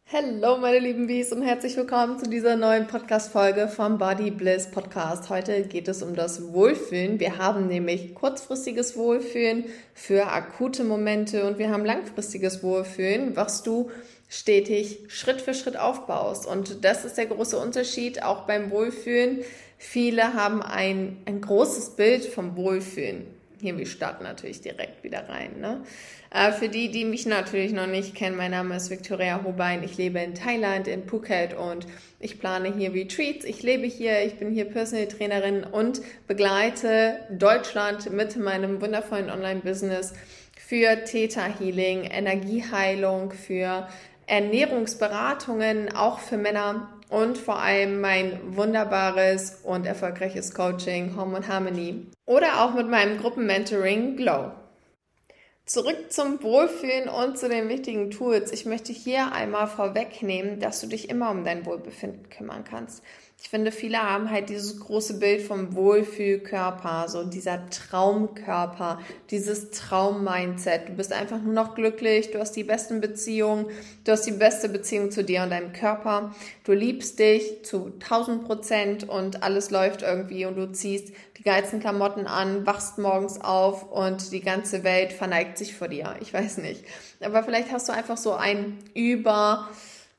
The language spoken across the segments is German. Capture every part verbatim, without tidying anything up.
Hallo meine lieben Bees und herzlich willkommen zu dieser neuen Podcast-Folge vom Body Bliss Podcast. Heute geht es um das Wohlfühlen. Wir haben nämlich kurzfristiges Wohlfühlen für akute Momente und wir haben langfristiges Wohlfühlen, was du stetig Schritt für Schritt aufbaust. Und das ist der große Unterschied auch beim Wohlfühlen. Viele haben ein, ein großes Bild vom Wohlfühlen. Hier, wir starten natürlich direkt wieder rein. Ne? Äh, für die, die mich natürlich noch nicht kennen, mein Name ist Victoria Hobein. Ich lebe in Thailand, in Phuket und ich plane hier Retreats. Ich lebe hier, ich bin hier Personal Trainerin und begleite Deutschland mit meinem wundervollen Online-Business für Theta Healing, Energieheilung, für Ernährungsberatungen, auch für Männer und vor allem mein wunderbares und erfolgreiches Coaching Hormone Harmony oder auch mit meinem Gruppenmentoring Glow. Zurück zum Wohlfühlen und zu den wichtigen Tools. Ich möchte hier einmal vorwegnehmen, dass du dich immer um dein Wohlbefinden kümmern kannst. Ich finde, viele haben halt dieses große Bild vom Wohlfühlkörper, so dieser Traumkörper, dieses Traum-Mindset. Du bist einfach nur noch glücklich, du hast die besten Beziehungen, du hast die beste Beziehung zu dir und deinem Körper. Du liebst dich zu tausend Prozent und alles läuft irgendwie und du ziehst die geilsten Klamotten an, wachst morgens auf und die ganze Welt verneigt sich vor dir. Ich weiß nicht. Aber vielleicht hast du einfach so ein über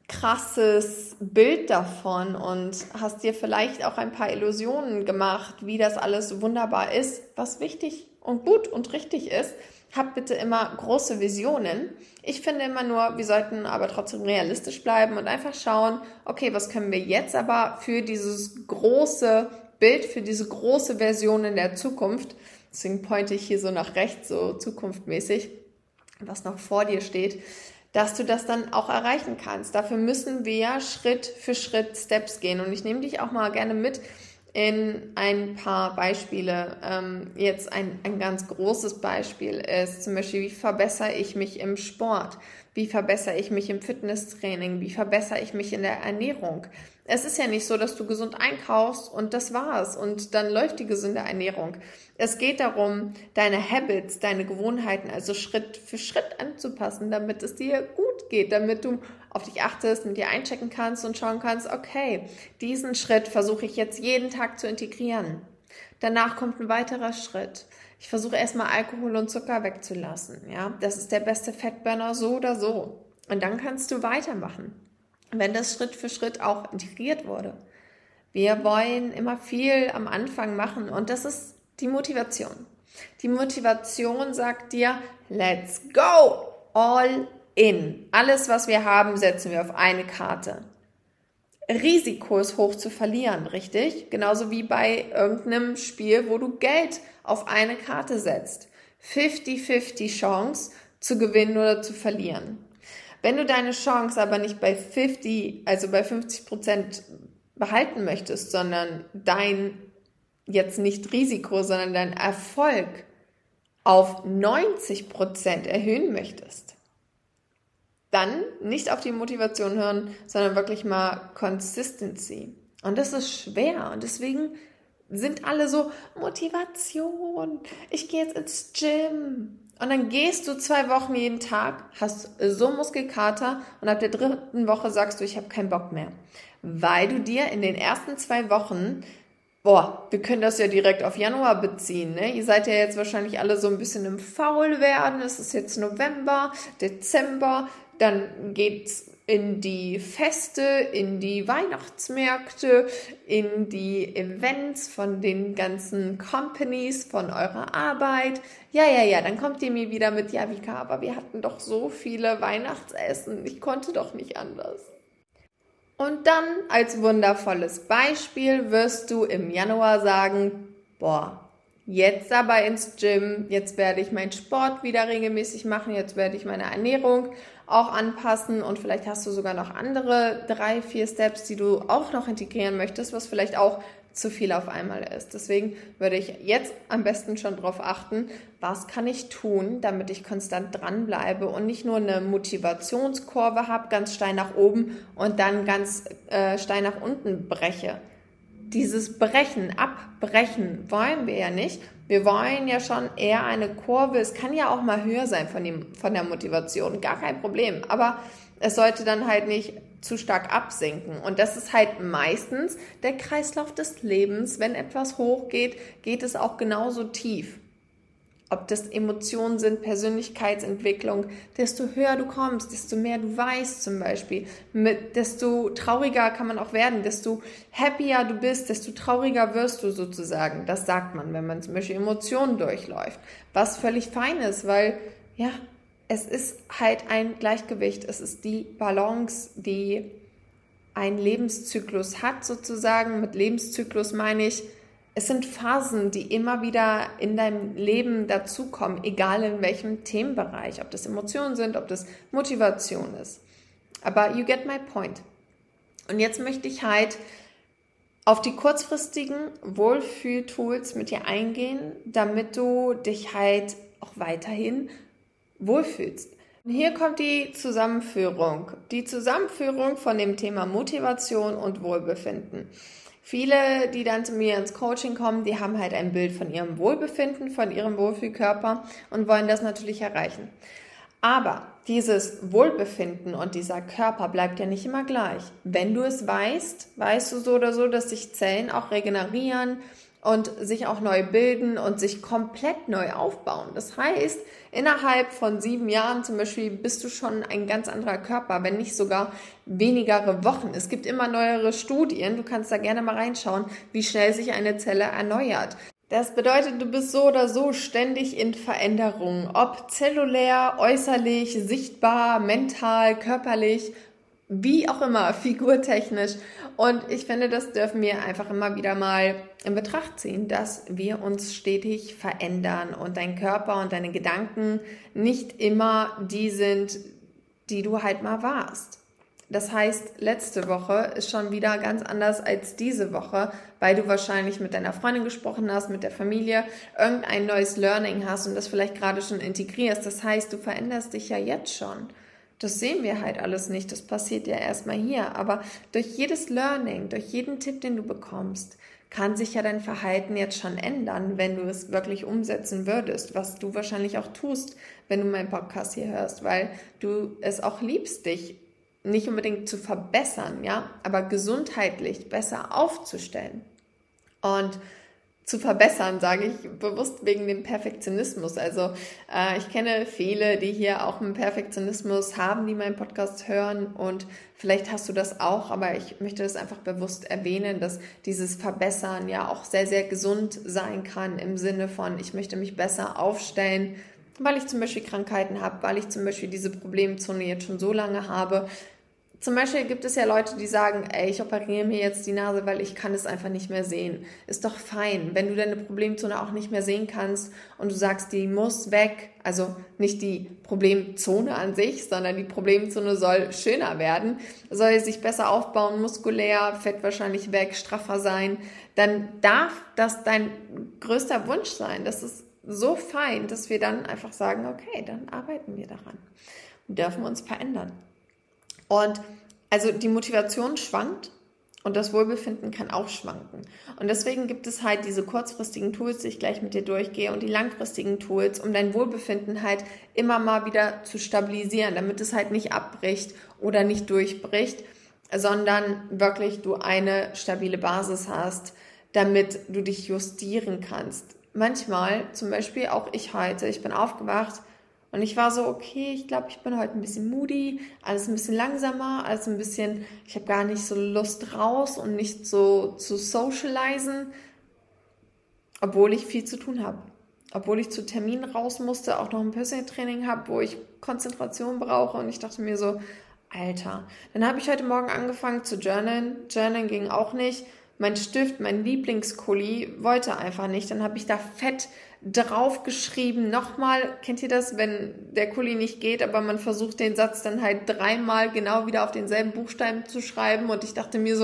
krasses Bild davon und hast dir vielleicht auch ein paar Illusionen gemacht, wie das alles wunderbar ist, was wichtig und gut und richtig ist. Hab bitte immer große Visionen. Ich finde immer nur, wir sollten aber trotzdem realistisch bleiben und einfach schauen, okay, was können wir jetzt aber für dieses große Bild, für diese große Version in der Zukunft, deswegen pointe ich hier so nach rechts, so zukunftmäßig, was noch vor dir steht, dass du das dann auch erreichen kannst. Dafür müssen wir Schritt für Schritt Steps gehen. Und ich nehme dich auch mal gerne mit in ein paar Beispiele. Ähm, jetzt ein, ein ganz großes Beispiel ist zum Beispiel, wie verbessere ich mich im Sport? Wie verbessere ich mich im Fitnesstraining? Wie verbessere ich mich in der Ernährung? Es ist ja nicht so, dass du gesund einkaufst und das war's und dann läuft die gesunde Ernährung. Es geht darum, deine Habits, deine Gewohnheiten also Schritt für Schritt anzupassen, damit es dir gut geht, damit du auf dich achtest, mit dir einchecken kannst und schauen kannst, okay, diesen Schritt versuche ich jetzt jeden Tag zu integrieren. Danach kommt ein weiterer Schritt. Ich versuche erstmal Alkohol und Zucker wegzulassen. Ja, das ist der beste Fettburner so oder so. Und dann kannst du weitermachen, wenn das Schritt für Schritt auch integriert wurde. Wir wollen immer viel am Anfang machen und das ist die Motivation. Die Motivation sagt dir, let's go, all in. Alles, was wir haben, setzen wir auf eine Karte. Risiko ist hoch zu verlieren, richtig? Genauso wie bei irgendeinem Spiel, wo du Geld auf eine Karte setzt. fünfzig fünfzig Chance zu gewinnen oder zu verlieren. Wenn du deine Chance aber nicht bei fünfzig, also bei fünfzig Prozent behalten möchtest, sondern dein, jetzt nicht Risiko, sondern dein Erfolg auf neunzig Prozent erhöhen möchtest, dann nicht auf die Motivation hören, sondern wirklich mal Consistency. Und das ist schwer und deswegen sind alle so, Motivation, ich gehe jetzt ins Gym. Und dann gehst du zwei Wochen jeden Tag, hast so Muskelkater und ab der dritten Woche sagst du, ich habe keinen Bock mehr. Weil du dir in den ersten zwei Wochen, boah, wir können das ja direkt auf Januar beziehen, ne? Ihr seid ja jetzt wahrscheinlich alle so ein bisschen im Faulwerden, es ist jetzt November, Dezember, dann geht's in die Feste, in die Weihnachtsmärkte, in die Events von den ganzen Companies, von eurer Arbeit. Ja, ja, ja, dann kommt ihr mir wieder mit, ja, Vika, aber wir hatten doch so viele Weihnachtsessen, ich konnte doch nicht anders. Und dann als wundervolles Beispiel wirst du im Januar sagen, boah, jetzt aber ins Gym, jetzt werde ich meinen Sport wieder regelmäßig machen, jetzt werde ich meine Ernährung auch anpassen und vielleicht hast du sogar noch andere drei, vier Steps, die du auch noch integrieren möchtest, was vielleicht auch zu viel auf einmal ist. Deswegen würde ich jetzt am besten schon darauf achten, was kann ich tun, damit ich konstant dranbleibe und nicht nur eine Motivationskurve habe, ganz steil nach oben und dann ganz äh, steil nach unten breche. Dieses Brechen, Abbrechen wollen wir ja nicht. Wir wollen ja schon eher eine Kurve. Es kann ja auch mal höher sein von, dem, von der Motivation, gar kein Problem. Aber es sollte dann halt nicht zu stark absinken. Und das ist halt meistens der Kreislauf des Lebens. Wenn etwas hochgeht, geht es auch genauso tief. Ob das Emotionen sind, Persönlichkeitsentwicklung, desto höher du kommst, desto mehr du weißt zum Beispiel, mit, desto trauriger kann man auch werden, desto happier du bist, desto trauriger wirst du sozusagen. Das sagt man, wenn man zum Beispiel Emotionen durchläuft, was völlig fein ist, weil ja, es ist halt ein Gleichgewicht, es ist die Balance, die ein Lebenszyklus hat sozusagen. Mit Lebenszyklus meine ich, es sind Phasen, die immer wieder in deinem Leben dazukommen, egal in welchem Themenbereich, ob das Emotionen sind, ob das Motivation ist. Aber you get my point. Und jetzt möchte ich halt auf die kurzfristigen Wohlfühltools mit dir eingehen, damit du dich halt auch weiterhin wohlfühlst. Und hier kommt die Zusammenführung. Die Zusammenführung von dem Thema Motivation und Wohlbefinden. Viele, die dann zu mir ins Coaching kommen, die haben halt ein Bild von ihrem Wohlbefinden, von ihrem Wohlfühlkörper und wollen das natürlich erreichen. Aber dieses Wohlbefinden und dieser Körper bleibt ja nicht immer gleich. Wenn du es weißt, weißt du so oder so, dass sich Zellen auch regenerieren und sich auch neu bilden und sich komplett neu aufbauen. Das heißt, innerhalb von sieben Jahren zum Beispiel bist du schon ein ganz anderer Körper, wenn nicht sogar wenigere Wochen. Es gibt immer neuere Studien, du kannst da gerne mal reinschauen, wie schnell sich eine Zelle erneuert. Das bedeutet, du bist so oder so ständig in Veränderung, ob zellulär, äußerlich, sichtbar, mental, körperlich, wie auch immer, figurtechnisch. Und ich finde, das dürfen wir einfach immer wieder mal in Betracht ziehen, dass wir uns stetig verändern und dein Körper und deine Gedanken nicht immer die sind, die du halt mal warst. Das heißt, letzte Woche ist schon wieder ganz anders als diese Woche, weil du wahrscheinlich mit deiner Freundin gesprochen hast, mit der Familie, irgendein neues Learning hast und das vielleicht gerade schon integrierst. Das heißt, du veränderst dich ja jetzt schon. Das sehen wir halt alles nicht, das passiert ja erstmal hier. Aber durch jedes Learning, durch jeden Tipp, den du bekommst, kann sich ja dein Verhalten jetzt schon ändern, wenn du es wirklich umsetzen würdest, was du wahrscheinlich auch tust, wenn du meinen Podcast hier hörst, weil du es auch liebst, dich nicht unbedingt zu verbessern, ja, aber gesundheitlich besser aufzustellen. Und zu verbessern, sage ich bewusst wegen dem Perfektionismus. Also äh, ich kenne viele, die hier auch einen Perfektionismus haben, die meinen Podcast hören und vielleicht hast du das auch, aber ich möchte das einfach bewusst erwähnen, dass dieses Verbessern ja auch sehr, sehr gesund sein kann im Sinne von, ich möchte mich besser aufstellen, weil ich zum Beispiel Krankheiten habe, weil ich zum Beispiel diese Problemzone jetzt schon so lange habe. Zum Beispiel gibt es ja Leute, die sagen, ey, ich operiere mir jetzt die Nase, weil ich kann es einfach nicht mehr sehen. Ist doch fein, wenn du deine Problemzone auch nicht mehr sehen kannst und du sagst, die muss weg. Also nicht die Problemzone an sich, sondern die Problemzone soll schöner werden, soll sich besser aufbauen, muskulär, Fett wahrscheinlich weg, straffer sein. Dann darf das dein größter Wunsch sein. Das ist so fein, dass wir dann einfach sagen, okay, dann arbeiten wir daran und dürfen uns verändern. Und also die Motivation schwankt und das Wohlbefinden kann auch schwanken. Und deswegen gibt es halt diese kurzfristigen Tools, die ich gleich mit dir durchgehe, und die langfristigen Tools, um dein Wohlbefinden halt immer mal wieder zu stabilisieren, damit es halt nicht abbricht oder nicht durchbricht, sondern wirklich du eine stabile Basis hast, damit du dich justieren kannst. Manchmal, zum Beispiel auch ich heute, ich bin aufgewacht, und ich war so, okay, ich glaube, ich bin heute ein bisschen moody, alles ein bisschen langsamer, alles ein bisschen, ich habe gar nicht so Lust raus und nicht so zu socialisen, obwohl ich viel zu tun habe. Obwohl ich zu Terminen raus musste, auch noch ein Personal Training habe, wo ich Konzentration brauche, und ich dachte mir so, Alter. Dann habe ich heute Morgen angefangen zu journalen. Journalen ging auch nicht. Mein Stift, mein Lieblingskuli, wollte einfach nicht. Dann habe ich da fett draufgeschrieben. Nochmal, kennt ihr das, wenn der Kuli nicht geht, aber man versucht den Satz dann halt dreimal genau wieder auf denselben Buchstaben zu schreiben, und ich dachte mir so,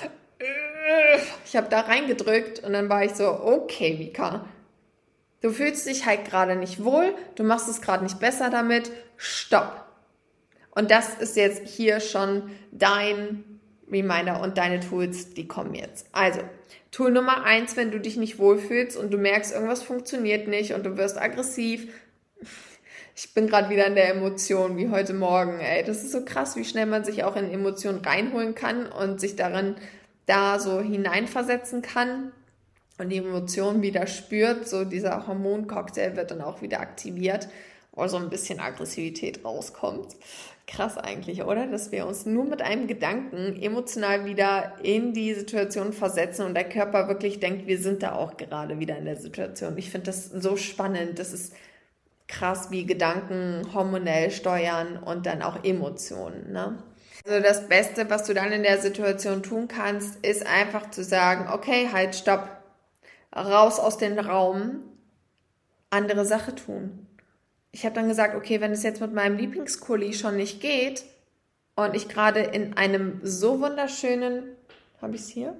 äh, ich habe da reingedrückt und dann war ich so, okay, Vika, du fühlst dich halt gerade nicht wohl, du machst es gerade nicht besser damit, stopp. Und das ist jetzt hier schon dein Reminder und deine Tools, die kommen jetzt. Also, Tool Nummer eins, wenn du dich nicht wohlfühlst und du merkst, irgendwas funktioniert nicht und du wirst aggressiv, Ich bin gerade wieder in der Emotion, wie heute Morgen. Ey, das ist so krass, wie schnell man sich auch in Emotionen reinholen kann und sich darin da so hineinversetzen kann und die Emotionen wieder spürt. So dieser Hormoncocktail wird dann auch wieder aktiviert, wo so ein bisschen Aggressivität rauskommt. Krass eigentlich, oder? Dass wir uns nur mit einem Gedanken emotional wieder in die Situation versetzen und der Körper wirklich denkt, wir sind da auch gerade wieder in der Situation. Ich finde das so spannend. Das ist krass, wie Gedanken hormonell steuern und dann auch Emotionen, ne? Also das Beste, was du dann in der Situation tun kannst, ist einfach zu sagen, okay, halt, stopp, raus aus dem Raum, andere Sache tun. Ich habe dann gesagt, okay, wenn es jetzt mit meinem Lieblingskuli schon nicht geht und ich gerade in einem so wunderschönen, habe ich es hier?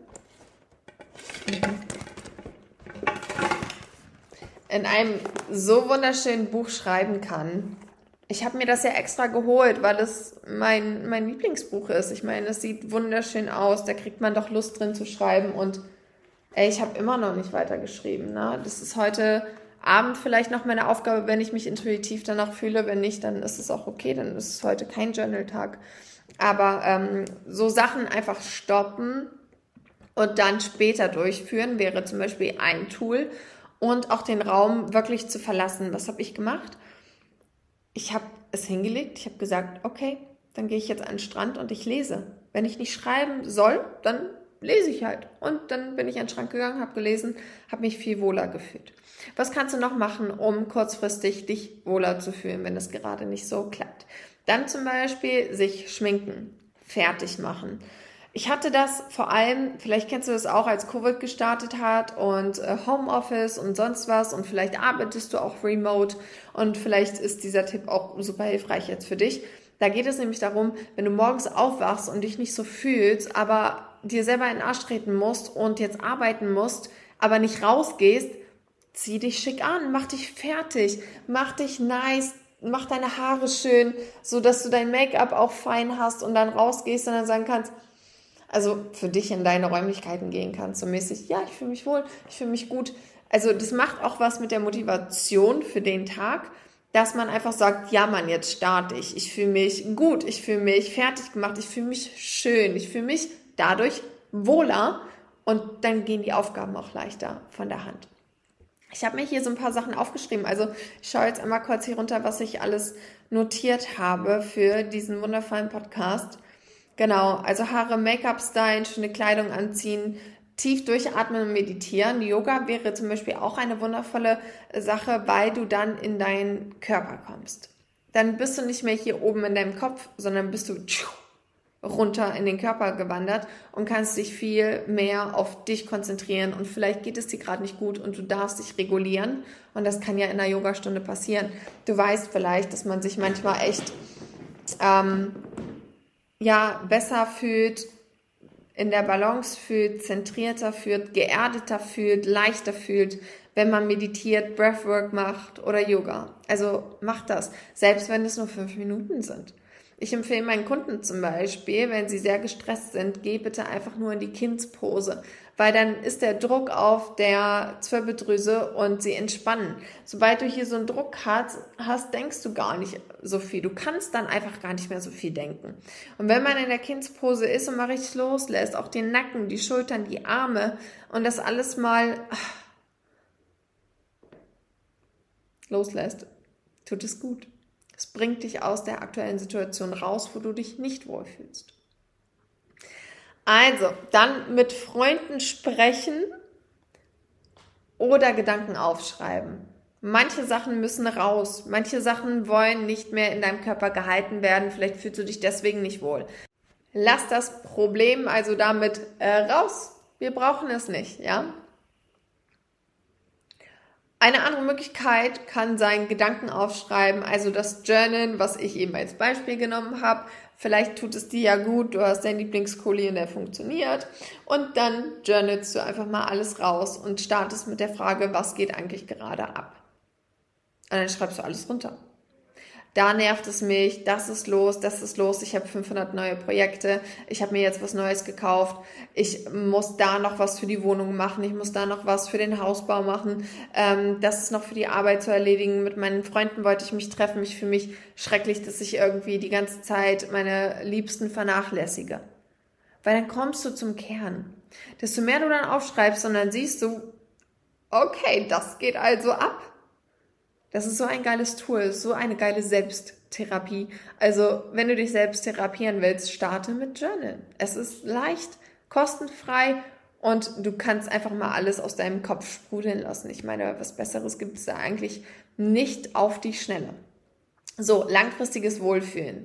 In einem so wunderschönen Buch schreiben kann. Ich habe mir das ja extra geholt, weil es mein, mein Lieblingsbuch ist. Ich meine, es sieht wunderschön aus, da kriegt man doch Lust drin zu schreiben und ey, ich habe immer noch nicht weitergeschrieben, ne? Das ist heute Abend vielleicht noch meine Aufgabe, wenn ich mich intuitiv danach fühle. Wenn nicht, dann ist es auch okay, dann ist es heute kein Journal-Tag. Aber ähm, so Sachen einfach stoppen und dann später durchführen, wäre zum Beispiel ein Tool. Und auch den Raum wirklich zu verlassen. Was habe ich gemacht? Ich habe es hingelegt, ich habe gesagt, okay, dann gehe ich jetzt an den Strand und ich lese. Wenn ich nicht schreiben soll, dann lese ich halt. Und dann bin ich an den Schrank gegangen, habe gelesen, habe mich viel wohler gefühlt. Was kannst du noch machen, um kurzfristig dich wohler zu fühlen, wenn es gerade nicht so klappt? Dann zum Beispiel sich schminken, fertig machen. Ich hatte das vor allem, vielleicht kennst du das auch, als Covid gestartet hat und äh, Homeoffice und sonst was und vielleicht arbeitest du auch remote und vielleicht ist dieser Tipp auch super hilfreich jetzt für dich. Da geht es nämlich darum, wenn du morgens aufwachst und dich nicht so fühlst, aber dir selber in den Arsch treten musst und jetzt arbeiten musst, aber nicht rausgehst, zieh dich schick an, mach dich fertig, mach dich nice, mach deine Haare schön, so dass du dein Make-up auch fein hast und dann rausgehst und dann sagen kannst, also für dich in deine Räumlichkeiten gehen kannst, so mäßig, ja, ich fühle mich wohl, ich fühle mich gut. Also das macht auch was mit der Motivation für den Tag, dass man einfach sagt, ja Mann, jetzt starte ich, ich fühle mich gut, ich fühle mich fertig gemacht, ich fühle mich schön, ich fühle mich dadurch wohler und dann gehen die Aufgaben auch leichter von der Hand. Ich habe mir hier so ein paar Sachen aufgeschrieben, also ich schaue jetzt einmal kurz hier runter, was ich alles notiert habe für diesen wundervollen Podcast. Genau, also Haare, Make-up stylen, schöne Kleidung anziehen, tief durchatmen und meditieren. Yoga wäre zum Beispiel auch eine wundervolle Sache, weil du dann in deinen Körper kommst. Dann bist du nicht mehr hier oben in deinem Kopf, sondern bist du runter in den Körper gewandert und kannst dich viel mehr auf dich konzentrieren und vielleicht geht es dir gerade nicht gut und du darfst dich regulieren und das kann ja in einer Yogastunde passieren. Du weißt vielleicht, dass man sich manchmal echt ähm, ja, besser fühlt, in der Balance fühlt, zentrierter fühlt, geerdeter fühlt, leichter fühlt, wenn man meditiert, Breathwork macht oder Yoga. Also macht das, selbst wenn es nur fünf Minuten sind. Ich empfehle meinen Kunden zum Beispiel, wenn sie sehr gestresst sind, geh bitte einfach nur in die Kindspose, weil dann ist der Druck auf der Zwirbeldrüse und sie entspannen. Sobald du hier so einen Druck hast, hast, denkst du gar nicht so viel. Du kannst dann einfach gar nicht mehr so viel denken. Und wenn man in der Kindspose ist und mal richtig loslässt, auch den Nacken, die Schultern, die Arme und das alles mal loslässt, tut es gut. Es bringt dich aus der aktuellen Situation raus, wo du dich nicht wohlfühlst. Also, dann mit Freunden sprechen oder Gedanken aufschreiben. Manche Sachen müssen raus. Manche Sachen wollen nicht mehr in deinem Körper gehalten werden. Vielleicht fühlst du dich deswegen nicht wohl. Lass das Problem also damit äh, raus. Wir brauchen es nicht, ja? Eine andere Möglichkeit kann sein, Gedanken aufschreiben, also das Journal, was ich eben als Beispiel genommen habe. Vielleicht tut es dir ja gut, du hast deinen Lieblingskuli und der funktioniert. Und dann journalst du einfach mal alles raus und startest mit der Frage, was geht eigentlich gerade ab? Und dann schreibst du alles runter. da nervt es mich, das ist los, das ist los, ich habe fünfhundert neue Projekte, ich habe mir jetzt was Neues gekauft, ich muss da noch was für die Wohnung machen, ich muss da noch was für den Hausbau machen, ähm, das ist noch für die Arbeit zu erledigen, mit meinen Freunden wollte ich mich treffen, ich fühle mich schrecklich, dass ich irgendwie die ganze Zeit meine Liebsten vernachlässige. Weil dann kommst du zum Kern. Desto mehr du dann aufschreibst und dann siehst du, okay, das geht also ab. Das ist so ein geiles Tool, so eine geile Selbsttherapie. Also, wenn du dich selbst therapieren willst, starte mit Journal. Es ist leicht, kostenfrei und du kannst einfach mal alles aus deinem Kopf sprudeln lassen. Ich meine, was Besseres gibt es da eigentlich nicht auf die Schnelle. So, langfristiges Wohlfühlen.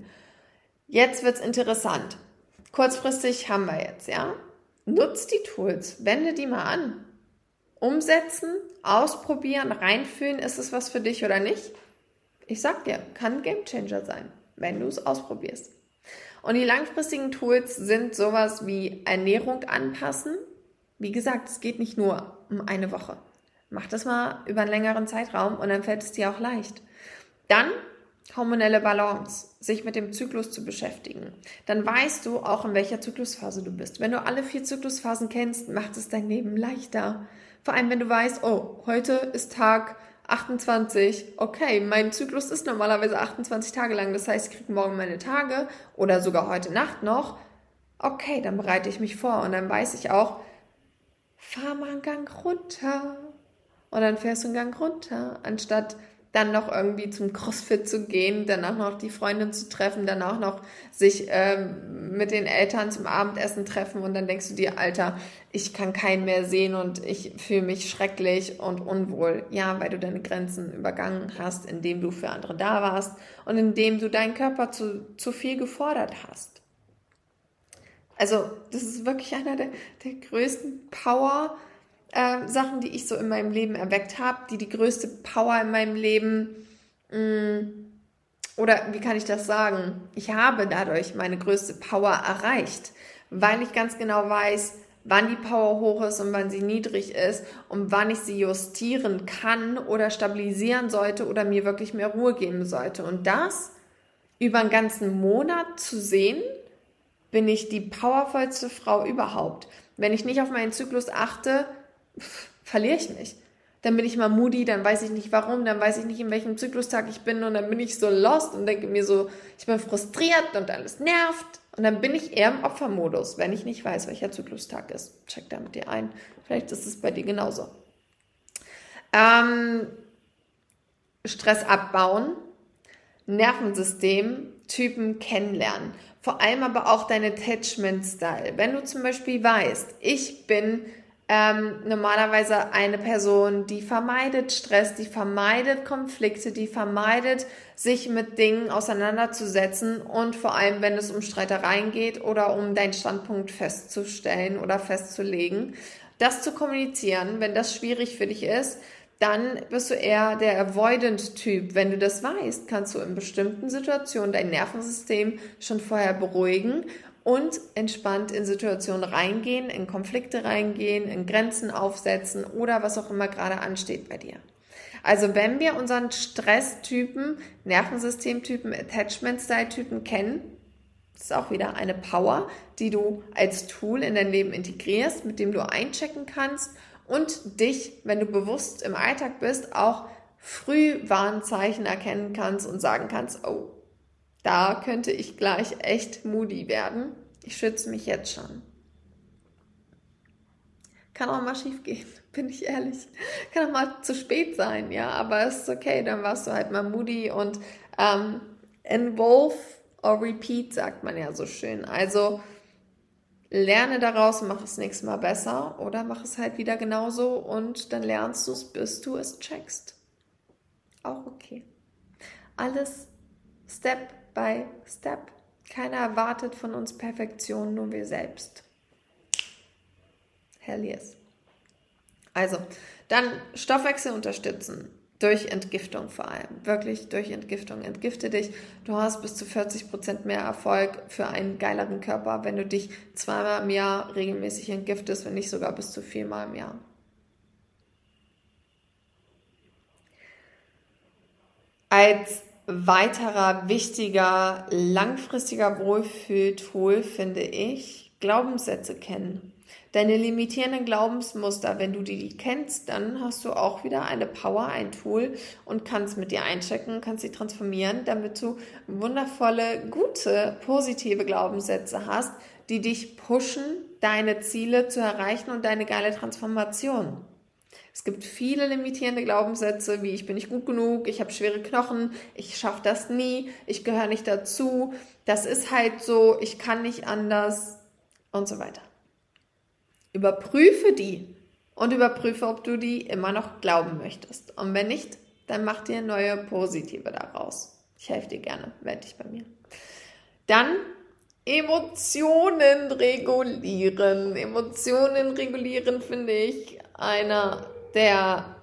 Jetzt wird's interessant. Kurzfristig haben wir jetzt, ja? Nutz die Tools, wende die mal an. Umsetzen, ausprobieren, reinfühlen, ist es was für dich oder nicht? Ich sag dir, kann ein Gamechanger sein, wenn du es ausprobierst. Und die langfristigen Tools sind sowas wie Ernährung anpassen. Wie gesagt, es geht nicht nur um eine Woche. Mach das mal über einen längeren Zeitraum und dann fällt es dir auch leicht. Dann hormonelle Balance, sich mit dem Zyklus zu beschäftigen. Dann weißt du auch, in welcher Zyklusphase du bist. Wenn du alle vier Zyklusphasen kennst, macht es dein Leben leichter. Vor allem, wenn du weißt, oh, heute ist Tag achtundzwanzig, okay, mein Zyklus ist normalerweise achtundzwanzig Tage lang, das heißt, ich kriege morgen meine Tage oder sogar heute Nacht noch, okay, dann bereite ich mich vor und dann weiß ich auch, fahr mal einen Gang runter und dann fährst du einen Gang runter, anstatt dann noch irgendwie zum CrossFit zu gehen, danach noch die Freundin zu treffen, danach noch sich ähm, mit den Eltern zum Abendessen treffen und dann denkst du dir, Alter, ich kann keinen mehr sehen und ich fühle mich schrecklich und unwohl. Ja, weil du deine Grenzen übergangen hast, indem du für andere da warst und indem du deinen Körper zu, zu viel gefordert hast. Also das ist wirklich einer der, der größten Power- Äh, Sachen, die ich so in meinem Leben erweckt habe, die die größte Power in meinem Leben, mh, oder wie kann ich das sagen? Ich habe dadurch meine größte Power erreicht, weil ich ganz genau weiß, wann die Power hoch ist und wann sie niedrig ist und wann ich sie justieren kann oder stabilisieren sollte oder mir wirklich mehr Ruhe geben sollte. Und das über einen ganzen Monat zu sehen, bin ich die powervollste Frau überhaupt. Wenn ich nicht auf meinen Zyklus achte, pff, verliere ich mich. Dann bin ich mal moody, dann weiß ich nicht warum, dann weiß ich nicht, in welchem Zyklustag ich bin und dann bin ich so lost und denke mir so, ich bin frustriert und alles nervt. Und dann bin ich eher im Opfermodus, wenn ich nicht weiß, welcher Zyklustag ist. Check da mit dir ein. Vielleicht ist es bei dir genauso. Ähm, Stress abbauen, Nervensystem, Typen kennenlernen. Vor allem aber auch dein Attachment-Style. Wenn du zum Beispiel weißt, ich bin ähm, normalerweise eine Person, die vermeidet Stress, die vermeidet Konflikte, die vermeidet, sich mit Dingen auseinanderzusetzen und vor allem, wenn es um Streitereien geht oder um deinen Standpunkt festzustellen oder festzulegen, das zu kommunizieren, wenn das schwierig für dich ist, dann bist du eher der Avoidant-Typ. Wenn du das weißt, kannst du in bestimmten Situationen dein Nervensystem schon vorher beruhigen und entspannt in Situationen reingehen, in Konflikte reingehen, in Grenzen aufsetzen oder was auch immer gerade ansteht bei dir. Also wenn wir unseren Stresstypen, Nervensystemtypen, Attachment-Style-Typen kennen, das ist auch wieder eine Power, die du als Tool in dein Leben integrierst, mit dem du einchecken kannst und dich, wenn du bewusst im Alltag bist, auch früh Warnzeichen erkennen kannst und sagen kannst, oh, da könnte ich gleich echt moody werden. Ich schütze mich jetzt schon. Kann auch mal schief gehen, bin ich ehrlich. Kann auch mal zu spät sein, ja, aber es ist okay, dann warst du halt mal moody und ähm, involve or repeat, sagt man ja so schön. Also lerne daraus und mach es nächstes Mal besser oder mach es halt wieder genauso und dann lernst du es, bis du es checkst. Auch okay. Alles Step by Step. Keiner erwartet von uns Perfektion, nur wir selbst. Hell yes. Also, dann Stoffwechsel unterstützen. Durch Entgiftung vor allem. Wirklich durch Entgiftung. Entgifte dich. Du hast bis zu vierzig Prozent mehr Erfolg für einen geileren Körper, wenn du dich zweimal im Jahr regelmäßig entgiftest, wenn nicht sogar bis zu viermal im Jahr. Als weiterer, wichtiger, langfristiger Wohlfühltool finde ich Glaubenssätze kennen. Deine limitierenden Glaubensmuster, wenn du die kennst, dann hast du auch wieder eine Power, ein Tool und kannst mit dir einchecken, kannst sie transformieren, damit du wundervolle, gute, positive Glaubenssätze hast, die dich pushen, deine Ziele zu erreichen und deine geile Transformation. Es gibt viele limitierende Glaubenssätze, wie ich bin nicht gut genug, ich habe schwere Knochen, ich schaffe das nie, ich gehöre nicht dazu, das ist halt so, ich kann nicht anders und so weiter. Überprüfe die und überprüfe, ob du die immer noch glauben möchtest. Und wenn nicht, dann mach dir neue positive daraus. Ich helfe dir gerne, melde dich bei mir. Dann Emotionen regulieren. Emotionen regulieren finde ich einer der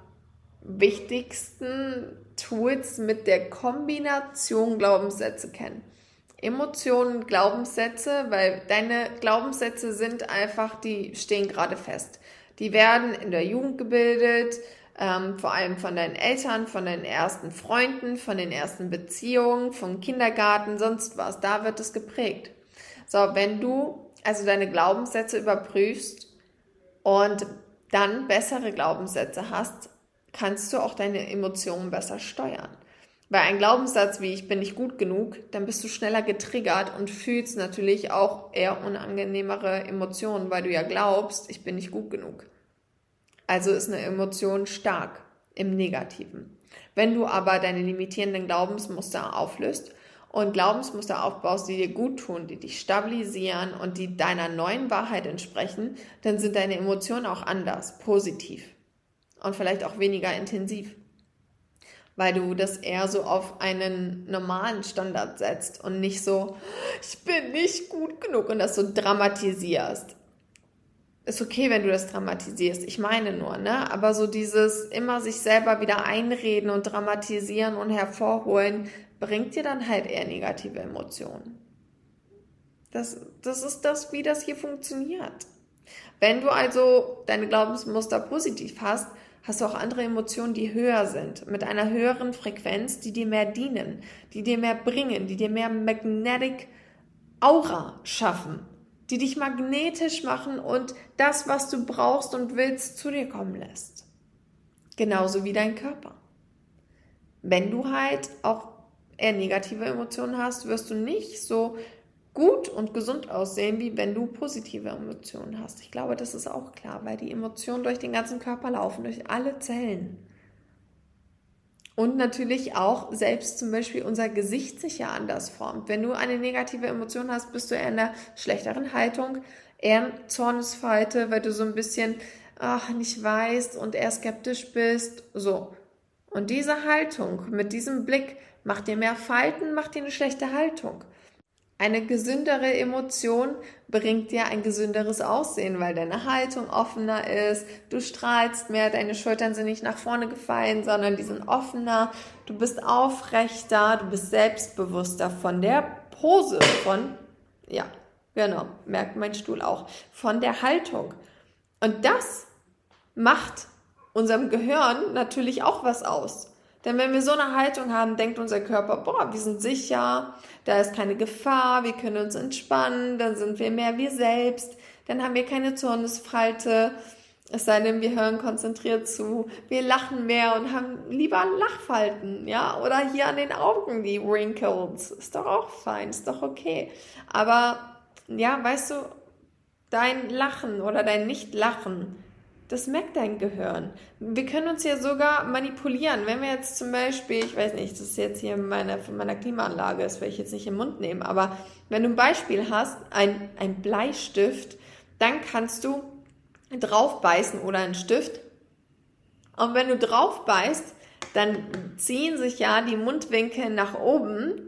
wichtigsten Tools mit der Kombination Glaubenssätze kennen. Emotionen, Glaubenssätze, weil deine Glaubenssätze sind einfach, die stehen gerade fest. Die werden in der Jugend gebildet, ähm, vor allem von deinen Eltern, von deinen ersten Freunden, von den ersten Beziehungen, vom Kindergarten, sonst was. Da wird es geprägt. So, wenn du also deine Glaubenssätze überprüfst und dann bessere Glaubenssätze hast, kannst du auch deine Emotionen besser steuern. Weil ein Glaubenssatz wie ich bin nicht gut genug, dann bist du schneller getriggert und fühlst natürlich auch eher unangenehmere Emotionen, weil du ja glaubst, ich bin nicht gut genug. Also ist eine Emotion stark im Negativen. Wenn du aber deine limitierenden Glaubensmuster auflöst und Glaubensmuster aufbaust, die dir gut tun, die dich stabilisieren und die deiner neuen Wahrheit entsprechen, dann sind deine Emotionen auch anders, positiv und vielleicht auch weniger intensiv, weil du das eher so auf einen normalen Standard setzt und nicht so, ich bin nicht gut genug und das so dramatisierst. Ist okay, wenn du das dramatisierst, ich meine nur, ne? Aber so dieses immer sich selber wieder einreden und dramatisieren und hervorholen, bringt dir dann halt eher negative Emotionen. Das, das ist das, wie das hier funktioniert. Wenn du also deine Glaubensmuster positiv hast, hast du auch andere Emotionen, die höher sind, mit einer höheren Frequenz, die dir mehr dienen, die dir mehr bringen, die dir mehr Magnetic Aura schaffen, die dich magnetisch machen und das, was du brauchst und willst, zu dir kommen lässt. Genauso wie dein Körper. Wenn du halt auch eher negative Emotionen hast, wirst du nicht so gut und gesund aussehen, wie wenn du positive Emotionen hast. Ich glaube, das ist auch klar, weil die Emotionen durch den ganzen Körper laufen, durch alle Zellen. Und natürlich auch selbst zum Beispiel unser Gesicht sich ja anders formt. Wenn du eine negative Emotion hast, bist du eher in einer schlechteren Haltung, eher in Zornesfalte, weil du so ein bisschen ach, nicht weißt und eher skeptisch bist. So. Und diese Haltung mit diesem Blick macht dir mehr Falten, macht dir eine schlechte Haltung. Eine gesündere Emotion bringt dir ein gesünderes Aussehen, weil deine Haltung offener ist, du strahlst mehr, deine Schultern sind nicht nach vorne gefallen, sondern die sind offener, du bist aufrechter, du bist selbstbewusster von der Pose, von, ja, genau, merkt mein Stuhl auch, von der Haltung. Und das macht unserem Gehirn natürlich auch was aus. Denn wenn wir so eine Haltung haben, denkt unser Körper, boah, wir sind sicher, da ist keine Gefahr, wir können uns entspannen, dann sind wir mehr wir selbst, dann haben wir keine Zornesfalte, es sei denn, wir hören konzentriert zu, wir lachen mehr und haben lieber Lachfalten, ja, oder hier an den Augen die Wrinkles, ist doch auch fein, ist doch okay. Aber, ja, weißt du, dein Lachen oder dein Nicht-Lachen, das merkt dein Gehirn. Wir können uns ja sogar manipulieren. Wenn wir jetzt zum Beispiel, ich weiß nicht, das ist jetzt hier meine, von meiner Klimaanlage, das will ich jetzt nicht im Mund nehmen, aber wenn du ein Beispiel hast, ein, ein Bleistift, dann kannst du drauf beißen oder einen Stift. Und wenn du drauf beißt, dann ziehen sich ja die Mundwinkel nach oben,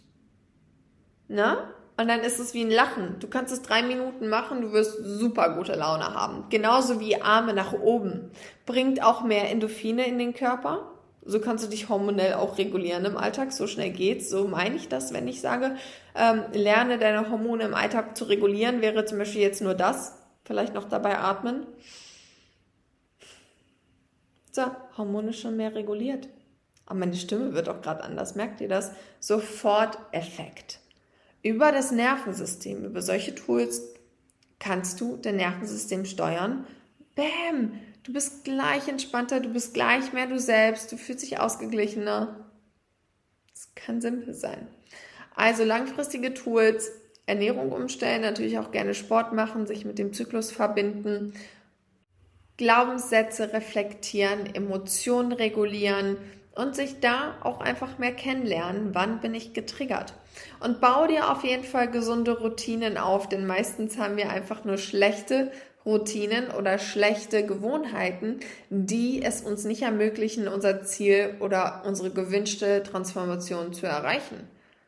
ne? Und dann ist es wie ein Lachen. Du kannst es drei Minuten machen, du wirst super gute Laune haben. Genauso wie Arme nach oben. Bringt auch mehr Endorphine in den Körper. So kannst du dich hormonell auch regulieren im Alltag. So schnell geht's. So meine ich das, wenn ich sage, ähm, lerne deine Hormone im Alltag zu regulieren, wäre zum Beispiel jetzt nur das. Vielleicht noch dabei atmen. So, Hormone schon mehr reguliert. Aber meine Stimme wird auch gerade anders, merkt ihr das? Sofort Effekt. Über das Nervensystem, über solche Tools kannst du dein Nervensystem steuern. Bäm, du bist gleich entspannter, du bist gleich mehr du selbst, du fühlst dich ausgeglichener. Das kann simpel sein. Also langfristige Tools, Ernährung umstellen, natürlich auch gerne Sport machen, sich mit dem Zyklus verbinden, Glaubenssätze reflektieren, Emotionen regulieren und sich da auch einfach mehr kennenlernen, wann bin ich getriggert. Und bau dir auf jeden Fall gesunde Routinen auf, denn meistens haben wir einfach nur schlechte Routinen oder schlechte Gewohnheiten, die es uns nicht ermöglichen, unser Ziel oder unsere gewünschte Transformation zu erreichen.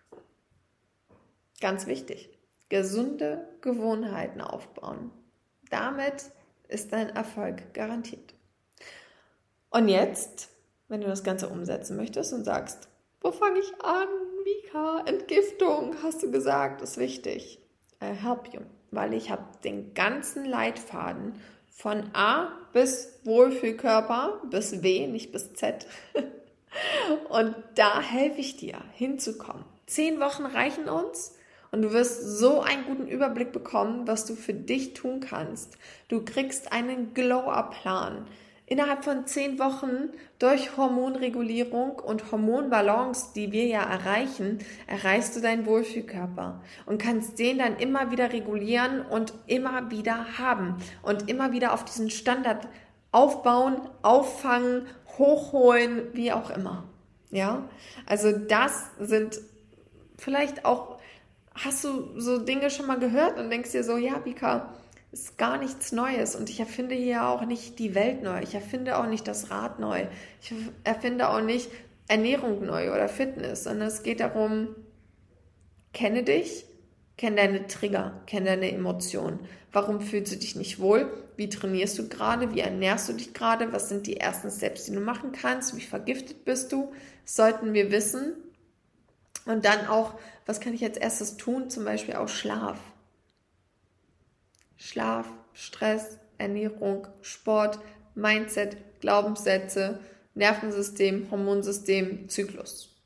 Ganz wichtig, gesunde Gewohnheiten aufbauen. Damit ist dein Erfolg garantiert. Und jetzt, wenn du das Ganze umsetzen möchtest und sagst, wo fange ich an? Mika, Entgiftung, hast du gesagt, ist wichtig. I help you, weil ich habe den ganzen Leitfaden von A bis Wohlfühlkörper, bis W, nicht bis Z. Und da helfe ich dir, hinzukommen. Zehn Wochen reichen uns. Und du wirst so einen guten Überblick bekommen, was du für dich tun kannst. Du kriegst einen Glow-Up-Plan. Innerhalb von zehn Wochen durch Hormonregulierung und Hormonbalance, die wir ja erreichen, erreichst du deinen Wohlfühlkörper und kannst den dann immer wieder regulieren und immer wieder haben und immer wieder auf diesen Standard aufbauen, auffangen, hochholen, wie auch immer. Ja, also das sind vielleicht auch. Hast du so Dinge schon mal gehört und denkst dir so, ja, Mika, ist gar nichts Neues und ich erfinde hier auch nicht die Welt neu, ich erfinde auch nicht das Rad neu, ich erfinde auch nicht Ernährung neu oder Fitness, sondern es geht darum, kenne dich, kenne deine Trigger, kenne deine Emotionen. Warum fühlst du dich nicht wohl? Wie trainierst du gerade? Wie ernährst du dich gerade? Was sind die ersten Steps, die du machen kannst? Wie vergiftet bist du? Das sollten wir wissen. Und dann auch, was kann ich als erstes tun? Zum Beispiel auch Schlaf. Schlaf, Stress, Ernährung, Sport, Mindset, Glaubenssätze, Nervensystem, Hormonsystem, Zyklus.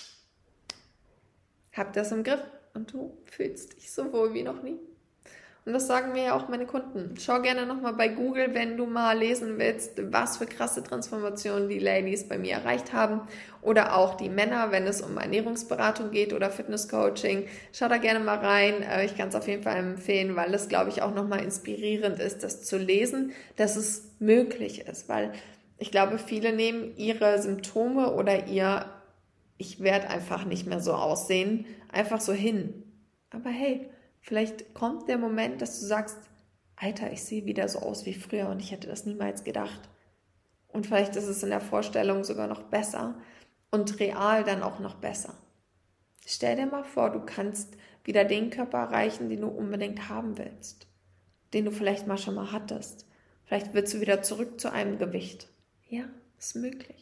Hab das im Griff und du fühlst dich so wohl wie noch nie. Und das sagen mir ja auch meine Kunden. Schau gerne nochmal bei Google, wenn du mal lesen willst, was für krasse Transformationen die Ladies bei mir erreicht haben. Oder auch die Männer, wenn es um Ernährungsberatung geht oder Fitnesscoaching. Schau da gerne mal rein. Ich kann es auf jeden Fall empfehlen, weil es, glaube ich, auch nochmal inspirierend ist, das zu lesen, dass es möglich ist. Weil ich glaube, viele nehmen ihre Symptome oder ihr, ich werde einfach nicht mehr so aussehen, einfach so hin. Aber hey, vielleicht kommt der Moment, dass du sagst, Alter, ich sehe wieder so aus wie früher und ich hätte das niemals gedacht. Und vielleicht ist es in der Vorstellung sogar noch besser und real dann auch noch besser. Stell dir mal vor, du kannst wieder den Körper erreichen, den du unbedingt haben willst, den du vielleicht mal schon mal hattest. Vielleicht willst du wieder zurück zu einem Gewicht. Ja, ist möglich.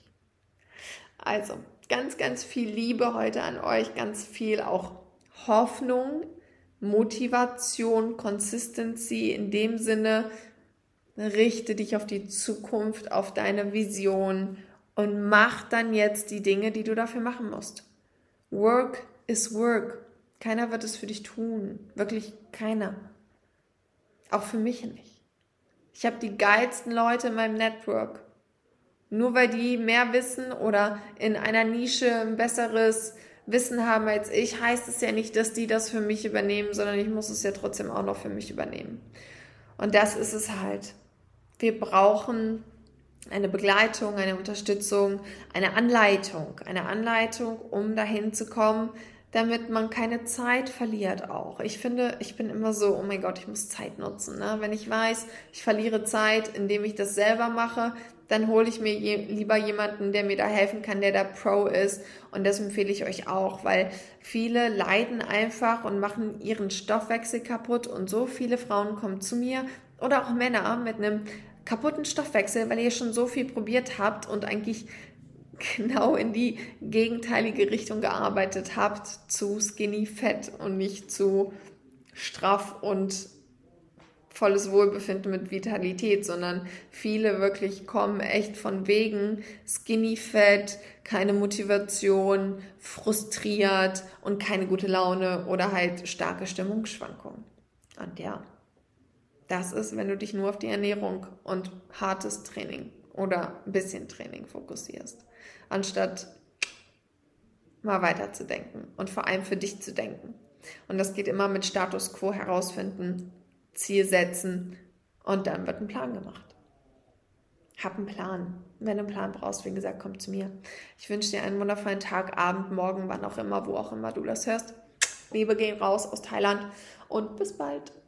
Also, ganz, ganz viel Liebe heute an euch, ganz viel auch Hoffnung, Motivation, Consistency in dem Sinne, richte dich auf die Zukunft, auf deine Vision und mach dann jetzt die Dinge, die du dafür machen musst. Work is work. Keiner wird es für dich tun. Wirklich keiner. Auch für mich nicht. Ich habe die geilsten Leute in meinem Network. Nur weil die mehr wissen oder in einer Nische ein besseres Wissen haben als ich, heißt es ja nicht, dass die das für mich übernehmen, sondern ich muss es ja trotzdem auch noch für mich übernehmen. Und das ist es halt. Wir brauchen eine Begleitung, eine Unterstützung, eine Anleitung, eine Anleitung, um dahin zu kommen, damit man keine Zeit verliert auch. Ich finde, ich bin immer so, oh mein Gott, ich muss Zeit nutzen. Ne? Wenn ich weiß, ich verliere Zeit, indem ich das selber mache, dann hole ich mir je, lieber jemanden, der mir da helfen kann, der da Pro ist. Und das empfehle ich euch auch, weil viele leiden einfach und machen ihren Stoffwechsel kaputt. Und so viele Frauen kommen zu mir oder auch Männer mit einem kaputten Stoffwechsel, weil ihr schon so viel probiert habt und eigentlich genau in die gegenteilige Richtung gearbeitet habt, zu skinny fett und nicht zu straff und volles Wohlbefinden mit Vitalität, sondern viele wirklich kommen echt von wegen Skinny Fat, keine Motivation, frustriert und keine gute Laune oder halt starke Stimmungsschwankungen. Und ja, das ist, wenn du dich nur auf die Ernährung und hartes Training oder ein bisschen Training fokussierst, anstatt mal weiterzudenken und vor allem für dich zu denken. Und das geht immer mit Status Quo herausfinden, Ziel setzen und dann wird ein Plan gemacht. Hab einen Plan. Wenn du einen Plan brauchst, wie gesagt, komm zu mir. Ich wünsche dir einen wundervollen Tag, Abend, Morgen, wann auch immer, wo auch immer du das hörst. Liebe gehen raus aus Thailand und bis bald.